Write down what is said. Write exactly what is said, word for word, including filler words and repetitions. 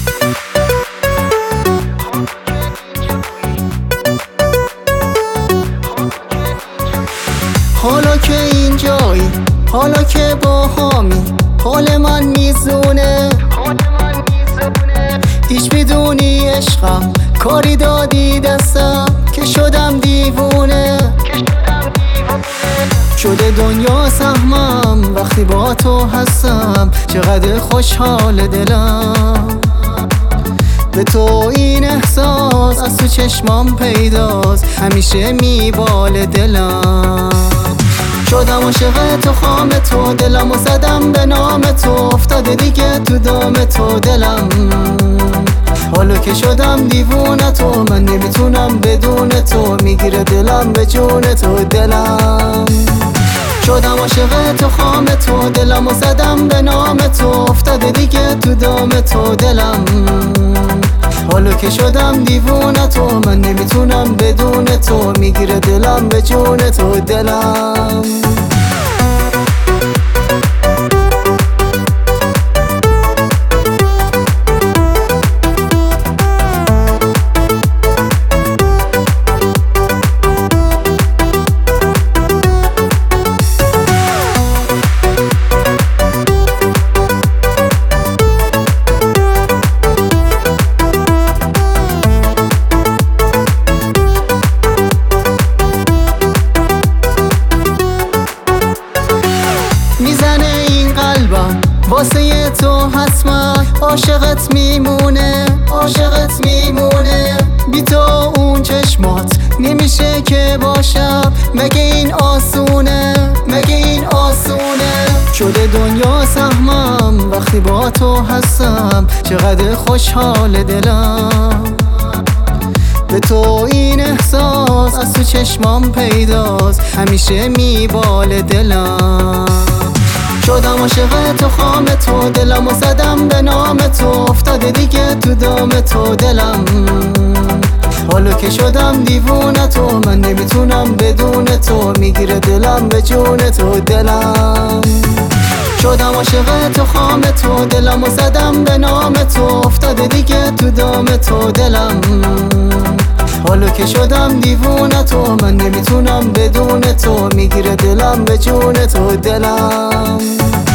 حالا که اینجایی، حالا که با همی، حال من میزونه. هیچ بدونی عشقم کاری دادی دستم که شدم دیوونه. شده دنیا سهمم وقتی با تو هستم، چقدر خوشحال دلم. به تو این احساس از تو چشمام پیداست، همیشه میبال دلم. شدم عاشق تو خام تو، دلمو زدم به نام تو، افتاده دیگه تو دام تو دلم. حالا که شدم دیوونه تو، من نمیتونم بدون تو، میگیره دلم به جون تو دلم. شدم عاشق تو خام تو، دلمو زدم به نام تو، افتاده دیگه تو دام تو دلم. حالا که شدم دیوونه تو، من نمیتونم بدون تو، میگیره دلم به جون تو دلم. میزنه این قلبم واسه تو حتما، عاشقت میمونه، عاشقت میمونه. بی تو اون چشمات نمیشه که باشم، مگه این آسونه، مگه این آسونه. شده دنیا سهمم وقتی با تو هستم، چقدر خوشحال دلم. به تو این احساس از تو چشمام پیداست، همیشه میبال دلم. شدم عاشق تو خام تو، دلمو زدم به نام تو، افتاده دیگه تو دام تو دلم. حالا که شدم دیوونه تو، من نمیتونم بدون تو، میگیره دلم به جون تو دلم. شدم عاشق تو خام تو، دلمو زدم به نام تو، افتاده دیگه تو دام تو دلم. حالا که شدم دیوونه تو، من نمیتونم بدون تو، میگیره دلم به جون تو دلم.